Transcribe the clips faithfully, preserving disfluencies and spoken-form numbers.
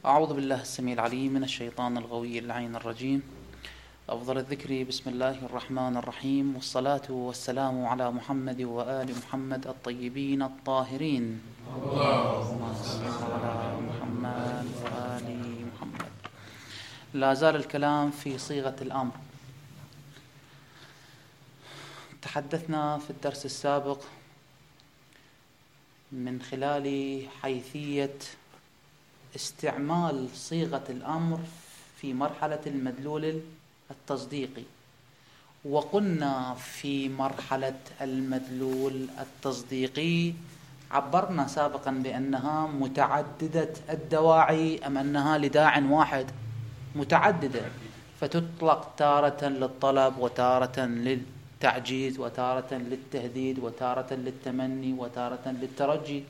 أعوذ بالله السميع العليم من الشيطان الغوي اللعين الرجيم. أفضل الذكر بسم الله الرحمن الرحيم، والصلاة والسلام على محمد وآل محمد الطيبين الطاهرين. اللهم صل على محمد وآل محمد. لا زال الكلام في صيغة الأمر. تحدثنا في الدرس السابق من خلال حيثية استعمال صيغة الأمر في مرحلة المدلول التصديقي، وقلنا في مرحلة المدلول التصديقي عبرنا سابقا بأنها متعددة الدواعي أم أنها لداع واحد؟ متعددة، فتطلق تارة للطلب وتارة للتعجيز وتارة للتهديد وتارة للتمني وتارة للترجي.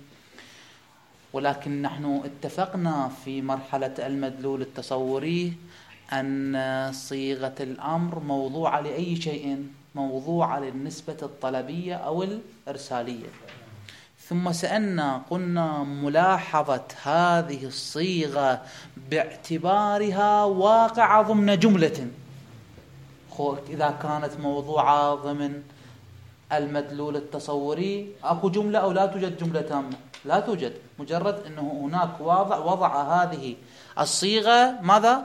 ولكن نحن اتفقنا في مرحلة المدلول التصوري أن صيغة الأمر موضوعة لأي شيء، موضوعة للنسبة الطلبية أو الإرسالية. ثم سألنا قلنا ملاحظة هذه الصيغة باعتبارها واقعة ضمن جملة. إذا كانت موضوعة ضمن المدلول التصوري أكو جملة أو لا توجد جملة تامة؟ لا توجد، مجرد أنه هناك وضع وضع هذه الصيغة ماذا؟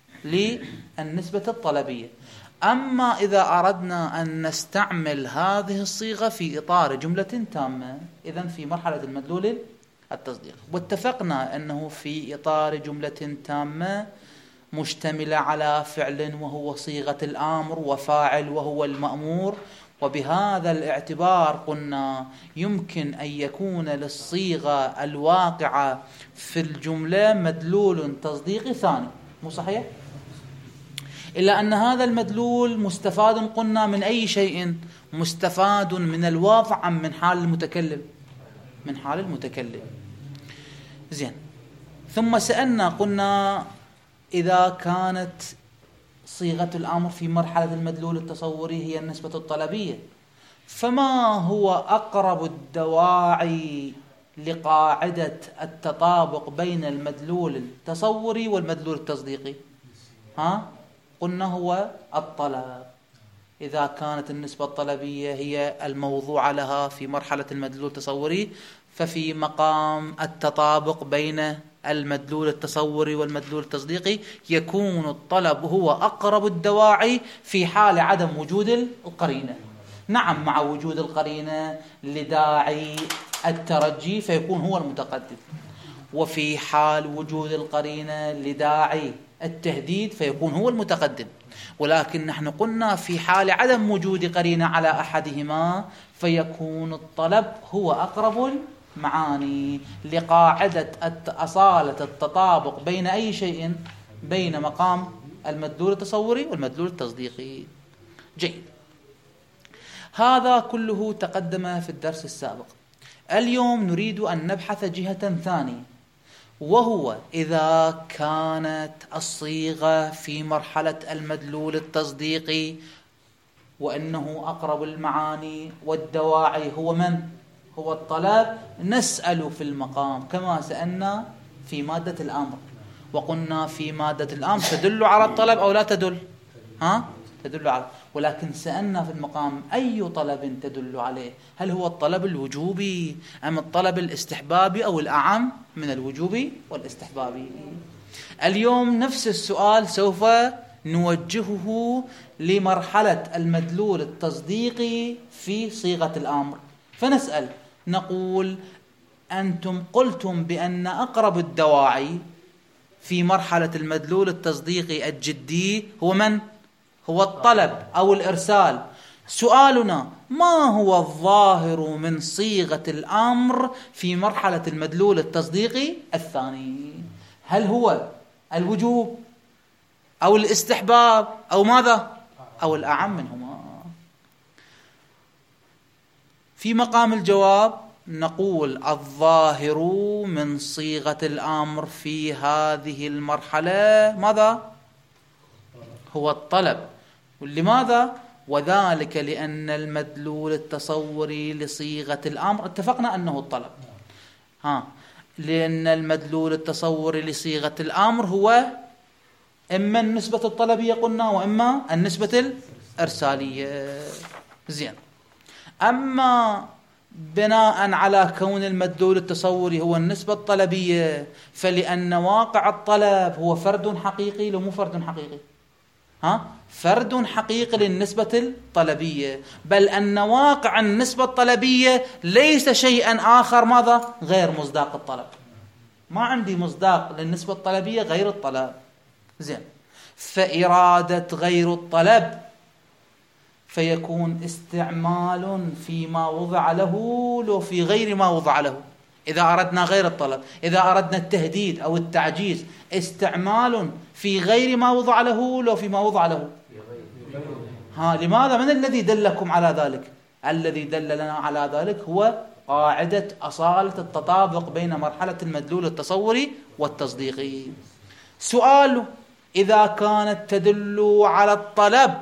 للنسبة الطلبية. أما إذا أردنا أن نستعمل هذه الصيغة في إطار جملة تامة، إذن في مرحلة المدلول التصديق. واتفقنا أنه في إطار جملة تامة مشتملة على فعل وهو صيغة الأمر وفاعل وهو المأمور، وبهذا الاعتبار قلنا يمكن أن يكون للصيغة الواقعة في الجملة مدلول تصديقي ثاني، مو صحيح؟ إلا أن هذا المدلول مستفاد قلنا من أي شيء؟ مستفاد من الواقع أم من حال المتكلم؟ من حال المتكلم. زين، ثم سألنا قلنا إذا كانت صيغة الأمر في مرحلة المدلول التصوري هي النسبة الطلبية، فما هو أقرب الدواعي لقاعدة التطابق بين المدلول التصوري والمدلول التصديقي؟ ها؟ قلنا هو الطلب. إذا كانت النسبة الطلبية هي الموضوع لها في مرحلة المدلول التصوري، ففي مقام التطابق بين المدلول التصوري والمدلول التصديقي يكون الطلب هو أقرب الدواعي في حال عدم وجود القرينة. نعم، مع وجود القرينة لداعي الترجي فيكون هو المتقدم، وفي حال وجود القرينة لداعي التهديد فيكون هو المتقدم. ولكن نحن قلنا في حال عدم وجود قرينة على أحدهما فيكون الطلب هو أقرب معاني لقاعدة أصالة التطابق بين أي شيء؟ بين مقام المدلول التصوري والمدلول التصديقي. جيد، هذا كله تقدم في الدرس السابق. اليوم نريد أن نبحث جهة ثانية، وهو إذا كانت الصيغة في مرحلة المدلول التصديقي وأنه أقرب المعاني والدواعي هو من؟ هو الطلب. نسأل في المقام كما سألنا في مادة الأمر، وقلنا في مادة الأمر تدل على الطلب أو لا تدل؟ ها؟ تدل على. ولكن سألنا في المقام أي طلب تدل عليه؟ هل هو الطلب الوجوبي أم الطلب الاستحبابي أو الأعم من الوجوبي والاستحبابي؟ اليوم نفس السؤال سوف نوجهه لمرحلة المدلول التصديقي في صيغة الأمر. فنسأل نقول أنتم قلتم بأن أقرب الدواعي في مرحلة المدلول التصديقي الجدي هو من؟ هو الطلب أو الإرسال. سؤالنا ما هو الظاهر من صيغة الأمر في مرحلة المدلول التصديقي الثاني؟ هل هو الوجوب أو الاستحباب أو ماذا؟ أو الأعم منهما؟ في مقام الجواب نقول الظاهر من صيغة الأمر في هذه المرحلة ماذا؟ هو الطلب. لماذا؟ وذلك لأن المدلول التصوري لصيغة الأمر اتفقنا أنه الطلب. ها لأن المدلول التصوري لصيغة الأمر هو إما النسبة الطلبية قلنا وإما النسبة الإرسالية. زين. أما بناء على كون المدلول التصوري هو النسبة الطلبية، فلأن واقع الطلب هو فرد حقيقي لو مو فرد حقيقي، ها فرد حقيقي للنسبة الطلبية، بل أن واقع النسبة الطلبية ليس شيئا آخر ماذا غير مصداق الطلب. ما عندي مصداق للنسبة الطلبية غير الطلب. زين. فإرادة غير الطلب فيكون استعمال فيما وضع له لو في غير ما وضع له. إذا أردنا غير الطلب، إذا أردنا التهديد أو التعجيز، استعمال في غير ما وضع له لو في ما وضع له. ها لماذا؟ من الذي دلكم على ذلك؟ الذي دللنا على ذلك هو قاعدة أصالة التطابق بين مرحلة المدلول التصوري والتصديقي. سؤال: إذا كانت تدل على الطلب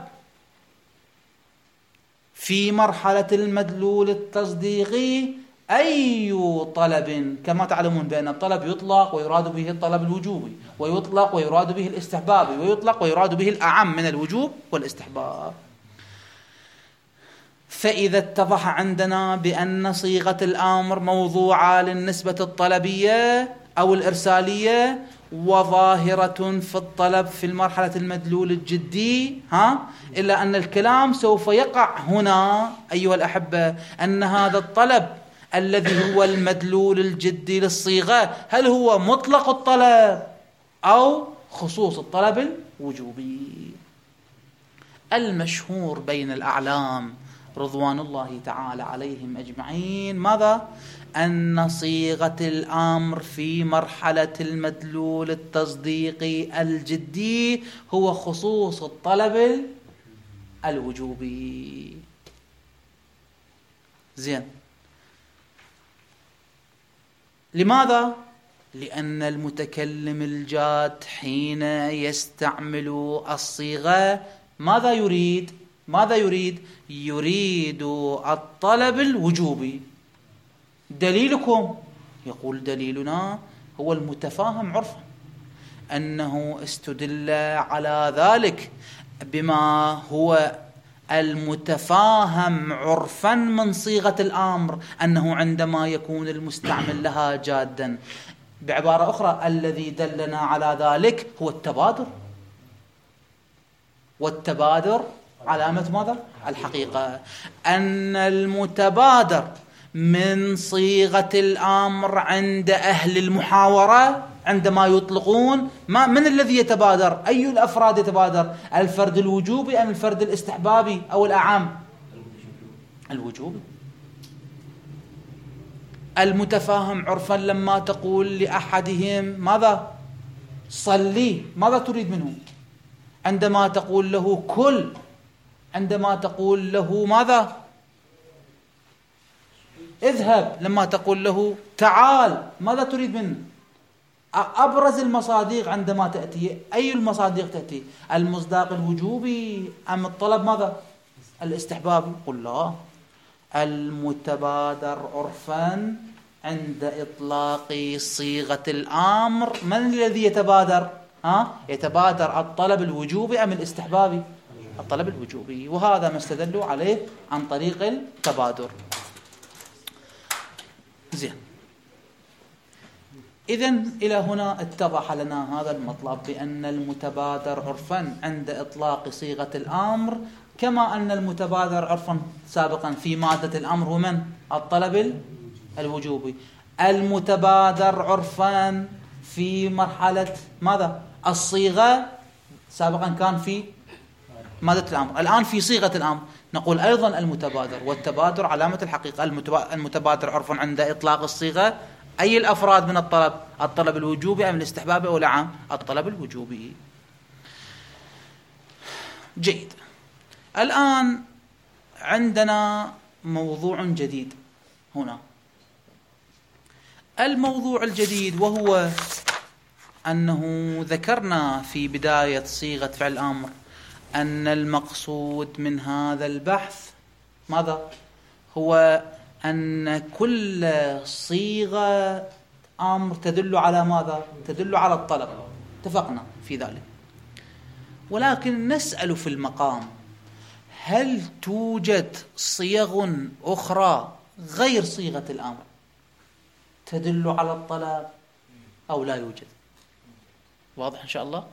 في مرحلة المدلول التصديقي، أي طلب؟ كما تعلمون بأن الطلب يطلق ويراد به الطلب الوجوبي، ويطلق ويراد به الاستحبابي، ويطلق ويراد به الأعم من الوجوب والاستحباب. فإذا اتضح عندنا بأن صيغة الأمر موضوعة للنسبة الطلبية أو الإرسالية وظاهرة في الطلب في المرحلة المدلول الجدي، ها إلا أن الكلام سوف يقع هنا أيها الأحبة أن هذا الطلب الذي هو المدلول الجدي للصيغة هل هو مطلق الطلب أو خصوص الطلب الوجوبي. المشهور بين الأعلام رضوان الله تعالى عليهم أجمعين ماذا؟ أن صيغة الأمر في مرحلة المدلول التصديقي الجدي هو خصوص الطلب الوجوبي. زين. لماذا؟ لأن المتكلم الجاد حين يستعمل الصيغة ماذا يريد؟ ماذا يريد؟ يريد الطلب الوجوبي. دليلكم؟ يقول دليلنا هو المتفاهم عرفا، أنه استدل على ذلك بما هو المتفاهم عرفا من صيغة الأمر، أنه عندما يكون المستعمل لها جادا. بعبارة أخرى الذي دلنا على ذلك هو التبادر، والتبادر علامة ماذا؟ الحقيقة. أن المتبادر من صيغة الأمر عند أهل المحاورة عندما يطلقون ما من الذي يتبادر؟ أي الأفراد يتبادر؟ الفرد الوجوبي أم الفرد الاستحبابي أو الأعم؟ الوجوبي. المتفاهم عرفا لما تقول لأحدهم ماذا؟ صلي، ماذا تريد منه؟ عندما تقول له كل، عندما تقول له ماذا؟ اذهب، لما تقول له تعال ماذا تريد منه؟ أبرز المصادق عندما تأتي أي المصادق تأتي؟ المصداق الوجوبي أم الطلب ماذا؟ الاستحبابي؟ قل لا، المتبادر عرفا عند إطلاق صيغة الأمر من الذي يتبادر؟ ها؟ يتبادر الطلب الوجوبي أم الاستحبابي؟ الطلب الوجوبي. وهذا ما استدلوا عليه عن طريق التبادر. زين. إذن إلى هنا اتضح لنا هذا المطلب بأن المتبادر عرفا عند إطلاق صيغة الأمر كما أن المتبادر عرفا سابقا في مادة الأمر هو من؟ الطلب الوجوبي. المتبادر عرفا في مرحلة ماذا؟ الصيغة سابقا كان في مادة الأمر، الآن في صيغة الأمر. نقول أيضا المتبادر، والتبادر علامة الحقيقة. المتبادر عرفا عند إطلاق الصيغة أي الأفراد من الطلب؟ الطلب الوجوبي أم الاستحبابي أو العام؟ الطلب الوجوبي. جيد. الآن عندنا موضوع جديد هنا. الموضوع الجديد وهو أنه ذكرنا في بداية صيغة فعل الأمر أن المقصود من هذا البحث ماذا؟ هو أن كل صيغة أمر تدل على ماذا؟ تدل على الطلب، اتفقنا في ذلك. ولكن نسأل في المقام: هل توجد صيغ أخرى غير صيغة الأمر تدل على الطلب أو لا يوجد؟ واضح إن شاء الله؟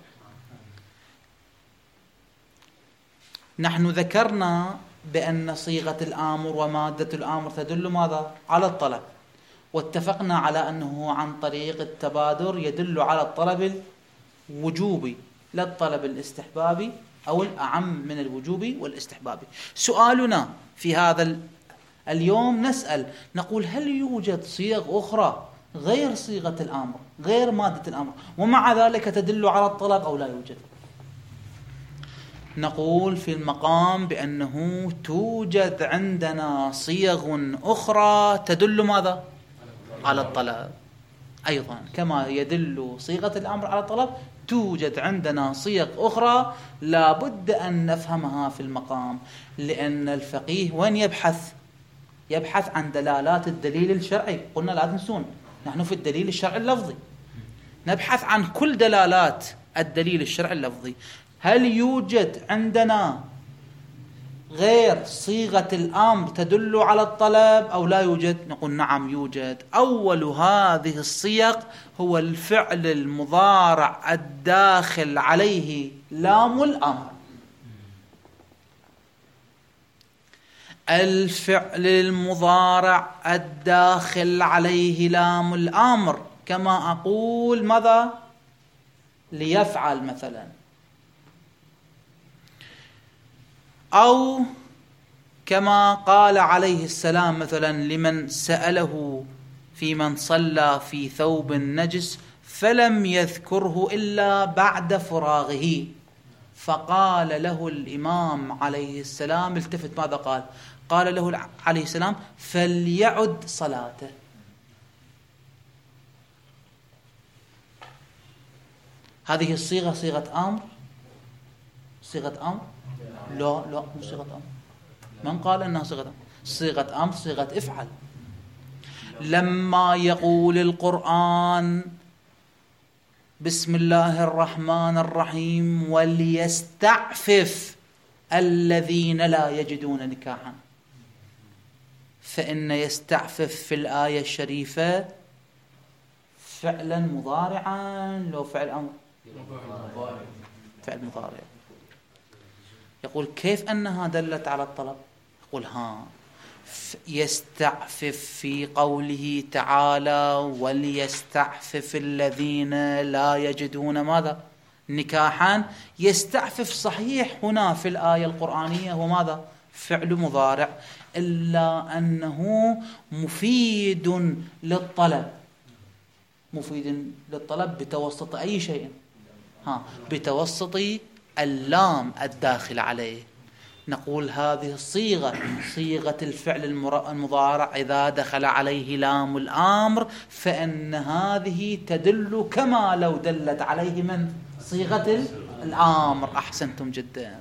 نحن ذكرنا بأن صيغة الآمر ومادة الآمر تدل ماذا؟ على الطلب، واتفقنا على أنه عن طريق التبادر يدل على الطلب الوجوبي لا الطلب الاستحبابي أو الأعم من الوجوبي والاستحبابي. سؤالنا في هذا اليوم نسأل نقول: هل يوجد صيغ أخرى غير صيغة الآمر، غير مادة الآمر، ومع ذلك تدل على الطلب أو لا يوجد؟ نقول في المقام بأنه توجد عندنا صيغ أخرى تدل ماذا؟ على الطلب أيضا، كما يدل صيغة الأمر على الطلب توجد عندنا صيغ أخرى لا بد أن نفهمها في المقام. لأن الفقيه وين يبحث؟ يبحث عن دلالات الدليل الشرعي. قلنا لا تنسون نحن في الدليل الشرعي اللفظي نبحث عن كل دلالات الدليل الشرعي اللفظي. هل يوجد عندنا غير صيغة الأمر تدل على الطلب أو لا يوجد؟ نقول نعم يوجد. أول هذه الصيغ هو الفعل المضارع الداخل عليه لام الأمر. الفعل المضارع الداخل عليه لام الأمر، كما أقول ماذا؟ ليفعل مثلا، أو كما قال عليه السلام مثلا لمن سأله في من صلى في ثوب نجس فلم يذكره إلا بعد فراغه، فقال له الإمام عليه السلام، التفت ماذا قال؟ قال له عليه السلام: فليعد صلاته. هذه الصيغة صيغة أمر؟ صيغة أمر؟ لا لا مو صيغة أمر. من قال أنها صيغة أمر؟ صيغة أمر صيغة افعل. لما يقول القرآن بسم الله الرحمن الرحيم وليستعفف الذين لا يجدون نكاحا، فإن يستعفف في الآية الشريفة فعلا مضارعا لو فعل أمر؟ فعل مضارع. يقول كيف أنها دلت على الطلب؟ يقول ها يستعفف في قوله تعالى وليستعفف الذين لا يجدون ماذا؟ نكاحا. يستعفف صحيح هنا في الآية القرآنية هو ماذا؟ فعل مضارع، إلا أنه مفيد للطلب. مفيد للطلب بتوسط أي شيء؟ ها بتوسط اللام الداخل عليه. نقول هذه الصيغة صيغة الفعل المضارع إذا دخل عليه لام الأمر فإن هذه تدل كما لو دلت عليه من صيغة الأمر. أحسنتم جدا.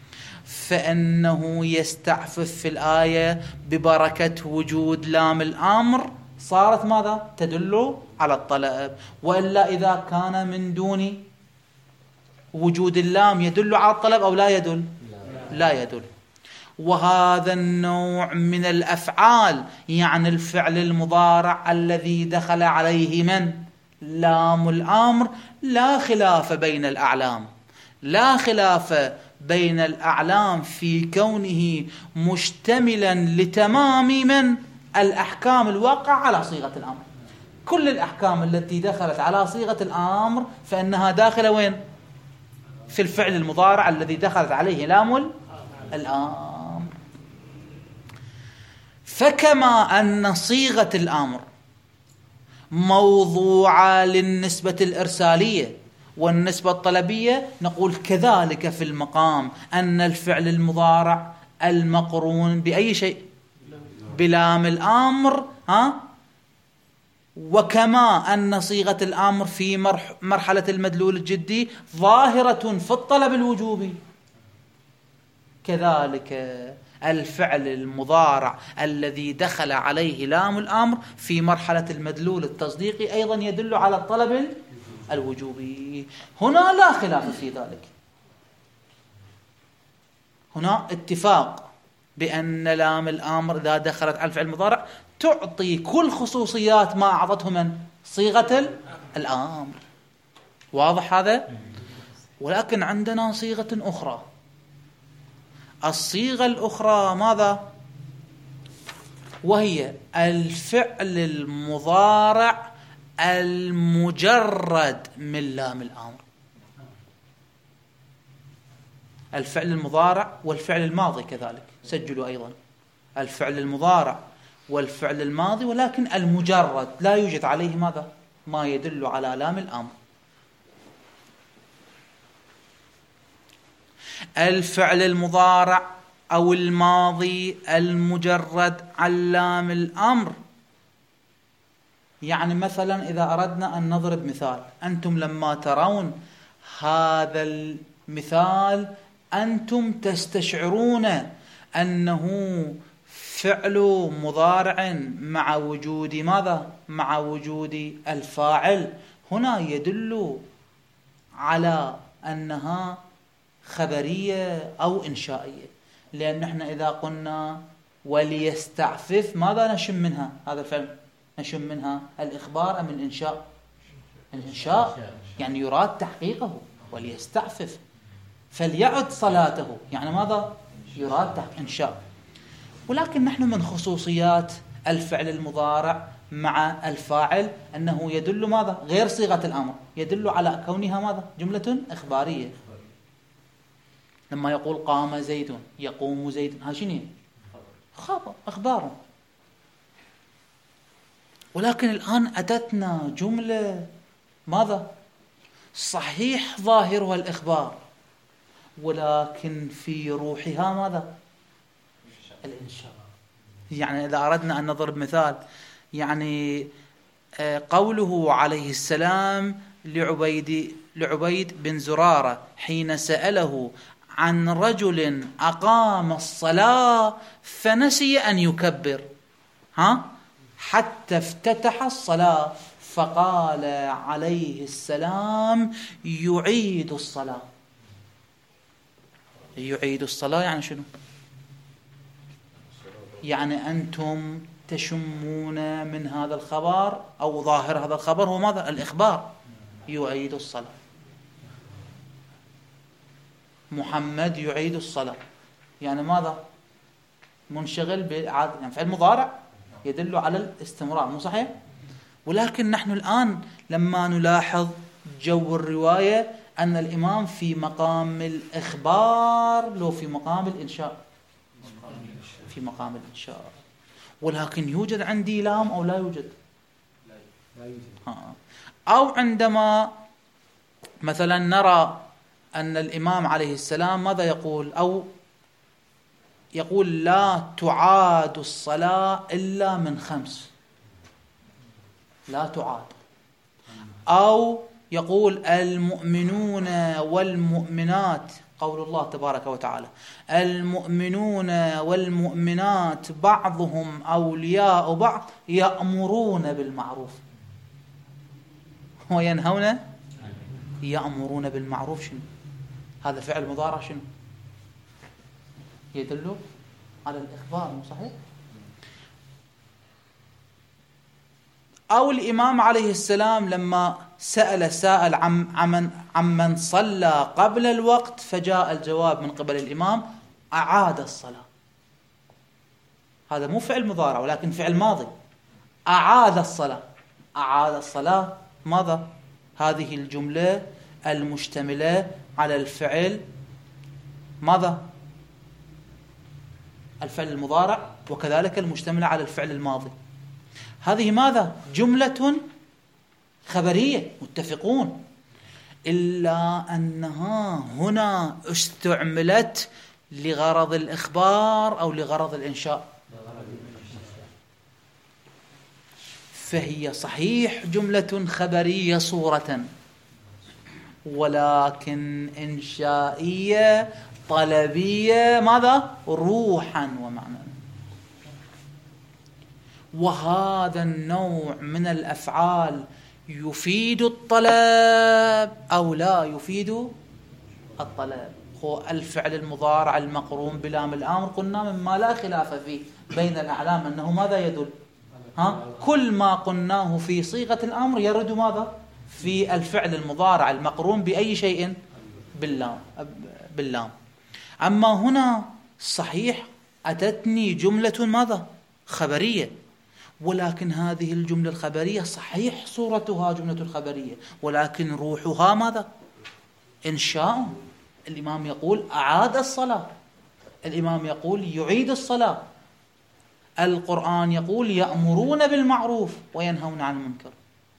فإنه يستعفف في الآية ببركة وجود لام الأمر صارت ماذا؟ تدل على الطلب. وإلا إذا كان من دون وجود اللام يدل على الطلب أو لا يدل؟ لا يدل. وهذا النوع من الأفعال يعني الفعل المضارع الذي دخل عليه من؟ لام الأمر، لا خلاف بين الأعلام، لا خلاف بين الأعلام في كونه مشتملا لتمام من الأحكام الواقعة على صيغة الأمر. كل الأحكام التي دخلت على صيغة الأمر فإنها داخلة وين؟ في الفعل المضارع الذي دخلت عليه لام الأمر. فكما أن صيغة الأمر موضوعة للنسبة الإرسالية والنسبة الطلبية، نقول كذلك في المقام أن الفعل المضارع المقرون بأي شيء؟ بلام الأمر. ها وكما أن صيغة الأمر في مرحلة المدلول الجدي ظاهرة في الطلب الوجوبي، كذلك الفعل المضارع الذي دخل عليه لام الأمر في مرحلة المدلول التصديقي أيضا يدل على الطلب الوجوبي. هنا لا خلاف في ذلك، هنا اتفاق بأن لام الأمر إذا دخلت على الفعل المضارع تعطي كل خصوصيات ما أعطته من صيغة الأمر. واضح هذا؟ ولكن عندنا صيغة أخرى. الصيغة الأخرى ماذا؟ وهي الفعل المضارع المجرد من لام الأمر. الفعل المضارع والفعل الماضي كذلك، سجلوا أيضا الفعل المضارع والفعل الماضي، ولكن المجرد لا يوجد عليه ماذا؟ ما يدل على لام الأمر. الفعل المضارع أو الماضي المجرد عن لام الأمر، يعني مثلا إذا أردنا أن نضرب مثال، أنتم لما ترون هذا المثال أنتم تستشعرون أنه فعل مضارع مع وجود ماذا؟ مع وجود الفاعل. هنا يدل على أنها خبرية أو إنشائية، لأن احنا إذا قلنا وليستعفف ماذا نشم منها؟ هذا الفعل نشم منها الإخبار أم الإنشاء؟ الإنشاء، يعني يراد تحقيقه. وليستعفف فليعد صلاته، يعني ماذا؟ يراد تحقيق إنشاء. ولكن نحن من خصوصيات الفعل المضارع مع الفاعل أنه يدل ماذا؟ غير صيغة الأمر، يدل على كونها ماذا؟ جملة إخبارية. لما يقول قام زيد، يقوم زيد، ها شنو؟ خبر، إخبار. ولكن الآن أتتنا جملة ماذا؟ صحيح ظاهرها الإخبار، ولكن في روحها ماذا؟ الإنشاء. يعني إذا أردنا أن نضرب مثال، يعني قوله عليه السلام لعبيد لعبيد بن زرارة حين سأله عن رجل أقام الصلاة فنسي أن يكبر، ها؟ حتى افتتح الصلاة، فقال عليه السلام يعيد الصلاة. يعيد الصلاة يعني شنو؟ يعني أنتم تشمون من هذا الخبر أو ظاهر هذا الخبر هو ماذا؟ الإخبار. يعيد الصلاة، محمد يعيد الصلاة، يعني ماذا؟ منشغل بإعادة، يعني فعل مضارع يدل على الاستمرار، مو صحيح؟ ولكن نحن الآن لما نلاحظ جو الرواية أن الإمام في مقام الإخبار لو في مقام الإنشاء، في مقام الإنشاء. ولكن يوجد عندي لام أو لا يوجد؟ لا يوجد. أو عندما مثلا نرى أن الإمام عليه السلام ماذا يقول؟ أو يقول لا تعاد الصلاة إلا من خمس، لا تعاد. أو يقول المؤمنون والمؤمنات، قول الله تبارك وتعالى المؤمنون والمؤمنات بعضهم أولياء بعض يأمرون بالمعروف وينهون. يأمرون بالمعروف شنو؟ هذا فعل مضارع شنو؟ يدل على الإخبار، مو صحيح؟ أو الإمام عليه السلام لما سأل سائل عن عمن عمن صلى قبل الوقت فجاء الجواب من قبل الإمام أعاد الصلاة. هذا مو فعل مضارع ولكن فعل ماضي. أعاد الصلاة، أعاد الصلاة ماذا؟ هذه الجملة المشتملة على الفعل ماذا؟ الفعل المضارع، وكذلك المشتملة على الفعل الماضي. هذه ماذا؟ جملة خبرية، متفقون، إلا أنها هنا استعملت لغرض الإخبار أو لغرض الإنشاء، فهي صحيح جملة خبرية صورة ولكن إنشائية الطلبية ماذا؟ روحا ومعنى. وهذا النوع من الأفعال يفيد الطلب أو لا يفيد الطلب. هو الفعل المضارع المقرون بلام الأمر قلنا مما لا خلاف فيه بين الأعلام أنه ماذا يدل؟ ها؟ كل ما قلناه في صيغة الأمر يرد ماذا؟ في الفعل المضارع المقرون بأي شيء؟ باللام. باللام. أما هنا صحيح أتتني جملة ماذا؟ خبرية، ولكن هذه الجملة الخبرية صحيح صورتها جملة الخبرية، ولكن روحها ماذا؟ إنشاء. الإمام يقول أعاد الصلاة، الإمام يقول يعيد الصلاة، القرآن يقول يأمرون بالمعروف وينهون عن المنكر.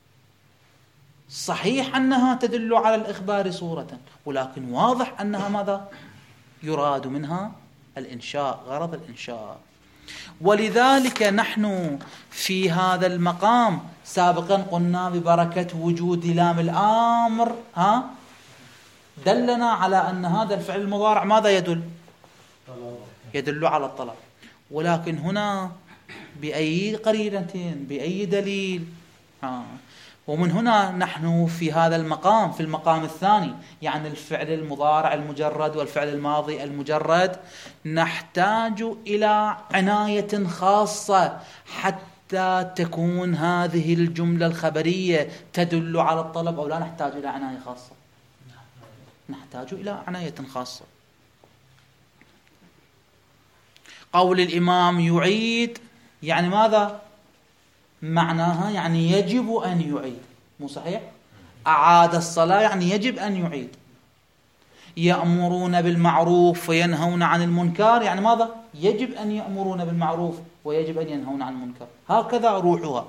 صحيح أنها تدل على الإخبار صورة، ولكن واضح أنها ماذا؟ يراد منها الإنشاء، غرض الإنشاء. ولذلك نحن في هذا المقام سابقا قلنا ببركة وجود لام الأمر ها دلنا على أن هذا الفعل المضارع ماذا يدل؟ يدل على الطلب. ولكن هنا بأي قرينة، بأي دليل؟ ها. ومن هنا نحن في هذا المقام، في المقام الثاني، يعني الفعل المضارع المجرد والفعل الماضي المجرد، نحتاج إلى عناية خاصة حتى تكون هذه الجملة الخبرية تدل على الطلب، أو لا نحتاج إلى عناية خاصة؟ نحتاج إلى عناية خاصة. قول الإمام يعيد يعني ماذا؟ معناها يعني يجب أن يعيد، مو صحيح؟ أعاد الصلاة يعني يجب أن يعيد. يأمرون بالمعروف وينهون عن المنكر يعني ماذا؟ يجب أن يأمرون بالمعروف ويجب أن ينهون عن المنكر. هكذا روحها.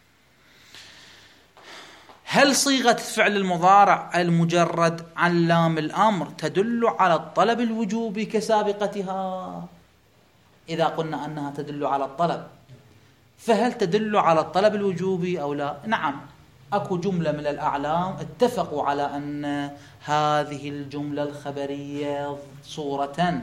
هل صيغة فعل المضارع المجرد عن لام الأمر تدل على الطلب الوجوبي كسابقتها؟ إذا قلنا أنها تدل على الطلب، فهل تدل على الطلب الوجوبي أو لا؟ نعم، أكو جملة من الأعلام اتفقوا على أن هذه الجملة الخبرية صورة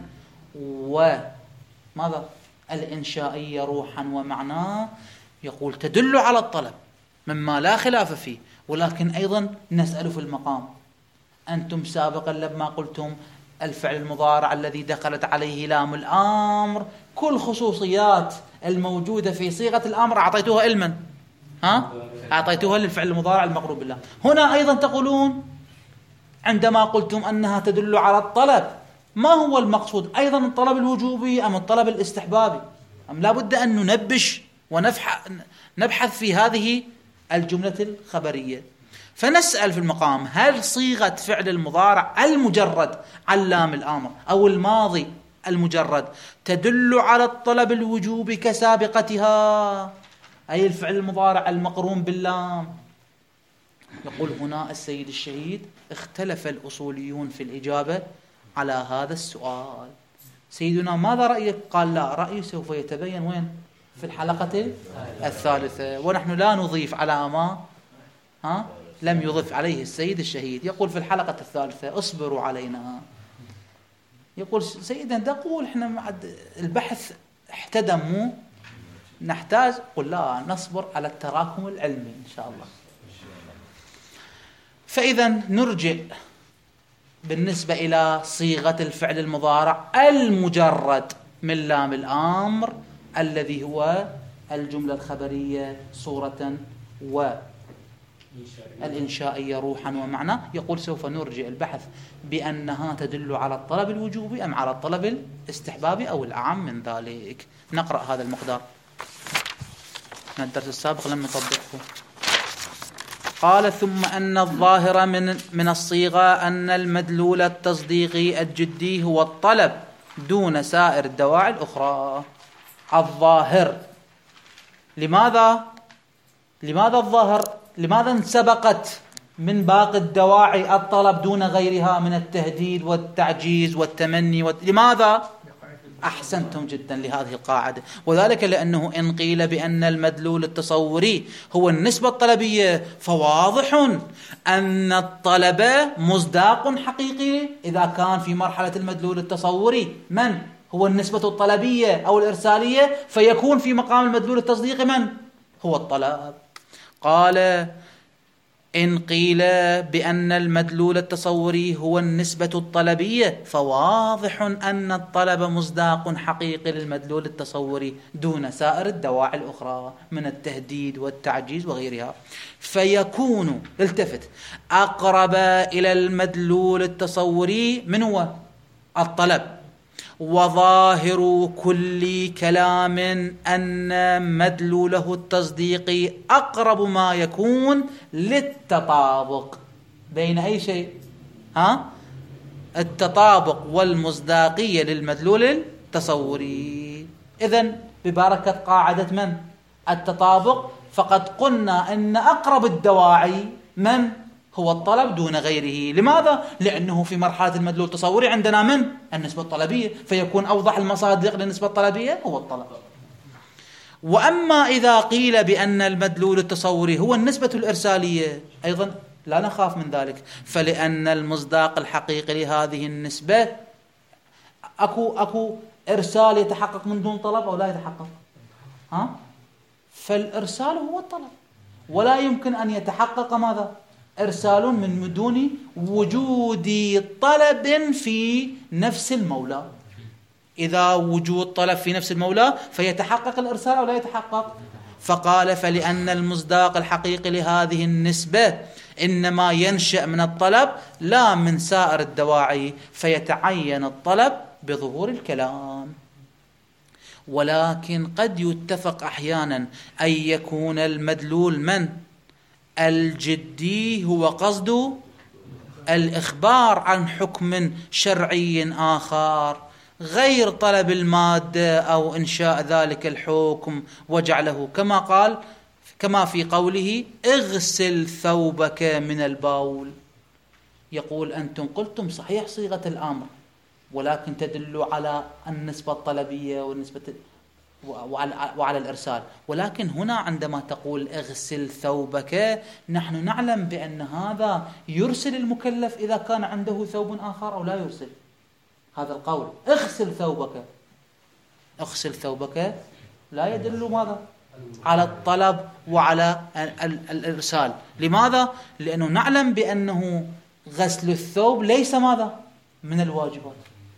وماذا؟ الإنشائية روحا ومعناه، يقول تدل على الطلب مما لا خلاف فيه. ولكن أيضا نسأل في المقام، أنتم سابقا لما قلتم الفعل المضارع الذي دخلت عليه لام الأمر كل خصوصيات الموجودة في صيغة الأمر أعطيتوها علما، ها؟ أعطيتوها للفعل المضارع المقرون بالله. هنا أيضا تقولون عندما قلتم أنها تدل على الطلب، ما هو المقصود؟ أيضا الطلب الوجوبي أم الطلب الاستحبابي؟ أم لا بد أن ننبش ونبحث في هذه الجملة الخبرية؟ فنسأل في المقام، هل صيغة فعل المضارع المجرد عن لام الأمر أو الماضي المجرد تدل على الطلب الوجوبي كسابقتها، أي الفعل المضارع المقرون باللام؟ يقول هنا السيد الشهيد اختلف الأصوليون في الإجابة على هذا السؤال. سيدنا ماذا رأيك؟ قال لا، رأيي سوف يتبين وين؟ في الحلقة الثالثة، ونحن لا نضيف على ما ها لم يضف عليه السيد الشهيد. يقول في الحلقة الثالثة اصبروا علينا. يقول سيدنا تقول احنا البحث احتدم، مو نحتاج. قل لا، نصبر على التراكم العلمي إن شاء الله. فإذا نرجع بالنسبة إلى صيغة الفعل المضارع المجرد من لام الأمر الذي هو الجملة الخبرية صورة والإنشائية روحا ومعنى. يقول سوف نرجع البحث بأنها تدل على الطلب الوجوبي أم على الطلب الاستحبابي أو الأعم من ذلك. نقرأ هذا المقدار من الدرس السابق لم نطبقه. قال ثم أن الظاهر من من الصيغة أن المدلول التصديقي الجدي هو الطلب دون سائر الدواعي الأخرى. الظاهر لماذا لماذا الظاهر لماذا انسبقت من باقي الدواعي الطلب دون غيرها من التهديد والتعجيز والتمني والت... لماذا أحسنتم جدا لهذه القاعدة، وذلك لأنه إن قيل بأن المدلول التصوري هو النسبة الطلبية فواضح أن الطلب مصداق حقيقي إذا كان في مرحلة المدلول التصوري من هو النسبة الطلبية أو الإرسالية، فيكون في مقام المدلول التصديقي من هو الطلب. قال إن قيل بأن المدلول التصوري هو النسبة الطلبية فواضح أن الطلب مصداق حقيقي للمدلول التصوري دون سائر الدواعي الأخرى من التهديد والتعجيز وغيرها، فيكون التفت أقرب إلى المدلول التصوري من هو الطلب. وظاهر كل كلام أن مدلوله التصديقي أقرب ما يكون للتطابق بين أي شيء ها التطابق والمصداقية للمدلول التصوري. إذن ببركة قاعدة من التطابق فقد قلنا أن أقرب الدواعي من هو الطلب دون غيره. لماذا؟ لأنه في مرحلة المدلول التصوري عندنا من النسبة الطلبية، فيكون أوضح المصادق للنسبة الطلبية هو الطلب. وأما إذا قيل بأن المدلول التصوري هو النسبة الإرسالية أيضا لا نخاف من ذلك، فلأن المصداق الحقيقي لهذه النسبة أكو أكو إرسال يتحقق من دون طلب أو لا يتحقق ها؟ فالإرسال هو الطلب، ولا يمكن أن يتحقق ماذا؟ إرسال من دون وجود طلب في نفس المولى. إذا وجود طلب في نفس المولى فيتحقق الإرسال أو لا يتحقق. فقال فلأن المصداق الحقيقي لهذه النسبة إنما ينشأ من الطلب لا من سائر الدواعي، فيتعين الطلب بظهور الكلام. ولكن قد يتفق أحيانا أن يكون المدلول من الجدي هو قصد الإخبار عن حكم شرعي آخر غير طلب المادة أو إنشاء ذلك الحكم وجعله كما قال كما في قوله اغسل ثوبك من البول. يقول أنتم قلتم صحيح صيغة الأمر ولكن تدل على النسبة الطلبية والنسبة وعلى, وعلى الإرسال، ولكن هنا عندما تقول اغسل ثوبك نحن نعلم بأن هذا يرسل المكلف إذا كان عنده ثوب آخر أو لا يرسل. هذا القول اغسل ثوبك اغسل ثوبك لا يدل ماذا على الطلب وعلى الإرسال. لماذا؟ لأنه نعلم بأنه غسل الثوب ليس ماذا من الواجبات.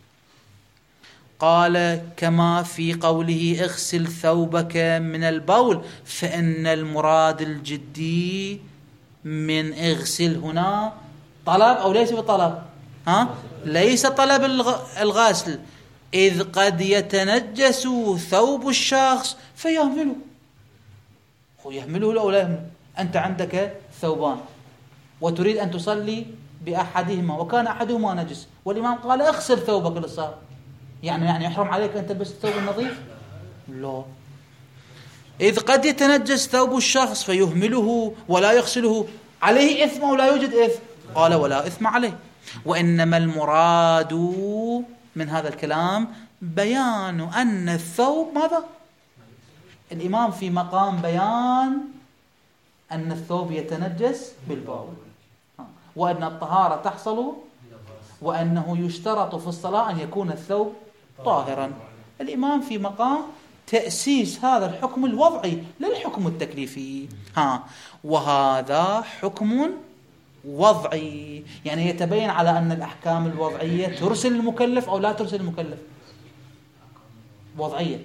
قال كما في قوله اغسل ثوبك من البول، فإن المراد الجدي من اغسل هنا طلب أو ليس بطلب ها؟ ليس طلب الغسل، إذ قد يتنجس ثوب الشخص فيهمله. يهمله أو لا يهمله؟ أنت عندك ثوبان وتريد أن تصلي بأحدهما وكان أحدهما نجس، والإمام قال اغسل ثوبك للصلاة، يعني يعني يحرم عليك أن تلبس الثوب النظيف؟ لا. إذ قد يتنجس ثوب الشخص فيهمله ولا يغسله، عليه إثم أو لا يوجد إثم؟ قال ولا إثم عليه. وإنما المراد من هذا الكلام بيان أن الثوب ماذا؟ الإمام في مقام بيان أن الثوب يتنجس بالبول، وأن الطهارة تحصل، وأنه يشترط في الصلاة أن يكون الثوب طاهرا. الإمام في مقام تأسيس هذا الحكم الوضعي للحكم التكليفي. ها وهذا حكم وضعي، يعني يتبين على أن الأحكام الوضعية ترسل المكلف أو لا ترسل المكلف. وضعية،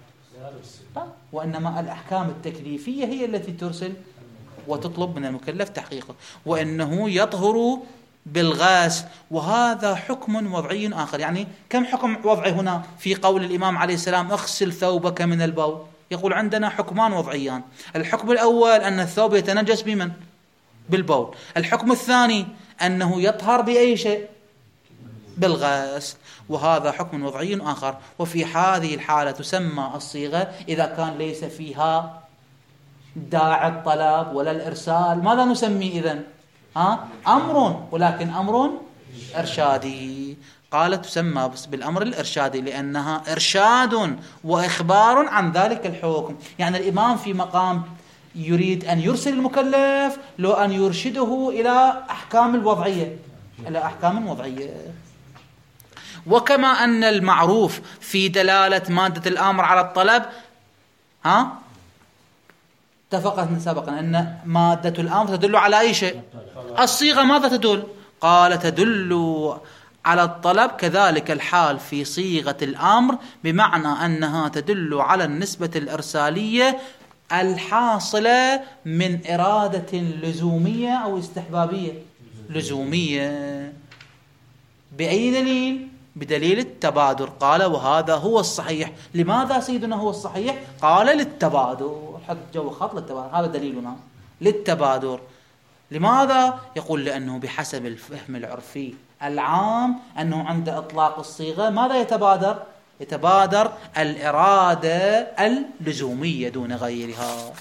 وإنما الأحكام التكليفية هي التي ترسل وتطلب من المكلف تحقيقه، وإنه يطهر بالغاس. وهذا حكم وضعي آخر. يعني كم حكم وضعي هنا في قول الإمام عليه السلام اغسل ثوبك من البول؟ يقول عندنا حكمان وضعيان. الحكم الأول أن الثوب يتنجس بمن؟ بالبول. الحكم الثاني أنه يطهر بأي شيء؟ بالغسل. وهذا حكم وضعي آخر. وفي هذه الحالة تسمى الصيغة إذا كان ليس فيها داعي الطلب ولا الإرسال، ماذا نسمي إذن؟ ها؟ أمر، ولكن أمر إرشادي. قال تسمى بالأمر الإرشادي لأنها إرشاد وإخبار عن ذلك الحكم. يعني الإمام في مقام يريد أن يرسل المكلف لو أن يرشده إلى أحكام الوضعية إلى أحكام وضعية. وكما أن المعروف في دلالة مادة الأمر على الطلب، ها اتفقنا سابقا أن مادة الأمر تدل على أي شيء؟ الصيغة ماذا تدل؟ قال تدل على الطلب. كذلك الحال في صيغة الأمر، بمعنى أنها تدل على النسبة الإرسالية الحاصلة من إرادة لزومية أو استحبابية. لزومية بأي دليل؟ بدليل التبادر. قال وهذا هو الصحيح. لماذا سيدنا هو الصحيح؟ قال للتبادر. حط جو خط للتبادر، هذا دليلنا للتبادر. لماذا؟ يقول لأنه بحسب الفهم العرفي العام أنه عند إطلاق الصيغة ماذا يتبادر؟ يتبادر الإرادة اللزومية دون غيرها.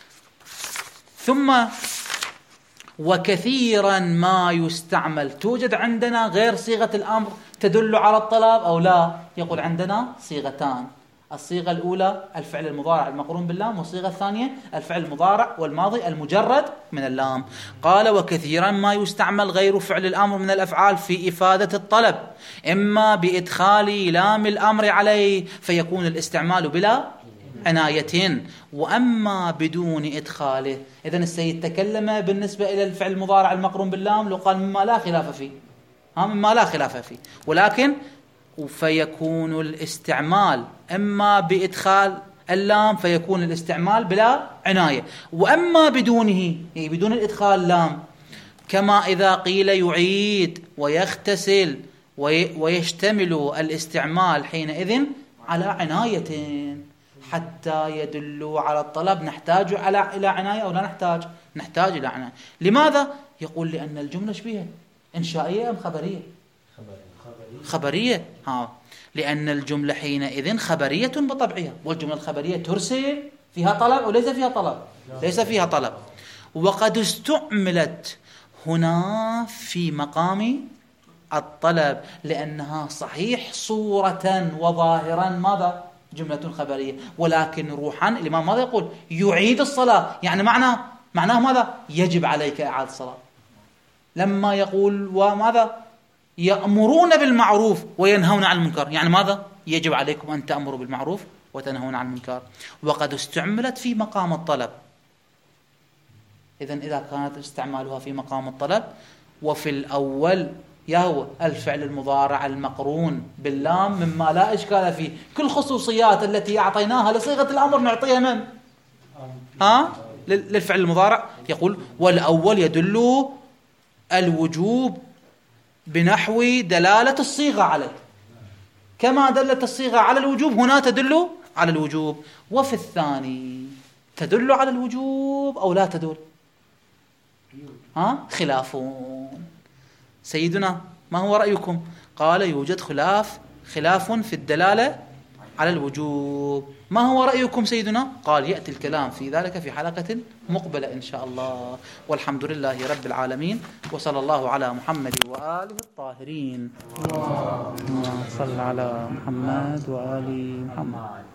ثم وكثيرا ما يستعمل. توجد عندنا غير صيغة الأمر تدل على الطلب أو لا؟ يقول عندنا صيغتان. الصيغة الأولى الفعل المضارع المقرون باللام، والصيغة الثانية الفعل المضارع والماضي المجرد من اللام. قال وكثيرا ما يستعمل غير فعل الأمر من الأفعال في إفادة الطلب، إما بإدخال لام الأمر عليه فيكون الاستعمال بلا عناية، وأما بدون إدخاله. إذن السيد تكلم بالنسبة إلى الفعل المضارع المقرون باللام لو قال مما لا خلاف فيه، ها مما لا خلاف فيه، ولكن فيكون الاستعمال إما بإدخال اللام فيكون الاستعمال بلا عناية، وأما بدونه يعني بدون الإدخال لام، كما إذا قيل يعيد ويغتسل ويشتمل الاستعمال حينئذ على عناية حتى يدل على الطلب. نحتاج على إلى عناية أو لا نحتاج؟ نحتاج إلى عناية. لماذا؟ يقول لأن الجملة شبيهة إنشائية أم خبرية؟ خبرية. ها لأن الجملة حينئذ خبرية بطبعها، والجملة الخبرية ترسل فيها طلب وليس فيها طلب؟ ليس فيها طلب. وقد استعملت هنا في مقام الطلب لأنها صحيح صورة وظاهرا ماذا؟ جملة خبرية، ولكن روحا الإمام ماذا يقول؟ يعيد الصلاة. يعني معناه معناه ماذا؟ يجب عليك إعادة الصلاة. لما يقول وماذا؟ يأمرون بالمعروف وينهون عن المنكر، يعني ماذا؟ يجب عليكم أن تأمروا بالمعروف وتنهون عن المنكر. وقد استعملت في مقام الطلب. إذن إذا كانت استعمالها في مقام الطلب وفي الأول يهو الفعل المضارع المقرون باللام مما لا إشكال فيه، كل خصوصيات التي أعطيناها لصيغة الأمر نعطيها من؟ ها؟ للفعل المضارع. يقول والأول يدل الوجوب بنحو دلالة الصيغة عليه، كما دلت الصيغة على الوجوب هنا تدل على الوجوب. وفي الثاني تدل على الوجوب أو لا تدل؟ ها؟ خلافون. سيدنا ما هو رأيكم؟ قال يوجد خلاف خلاف في الدلالة على الوجوب. ما هو رأيكم سيدنا؟ قال يأتي الكلام في ذلك في حلقة مقبلة إن شاء الله. والحمد لله رب العالمين، وصلى الله على محمد وآله الطاهرين. اللهم صل على محمد وآل محمد.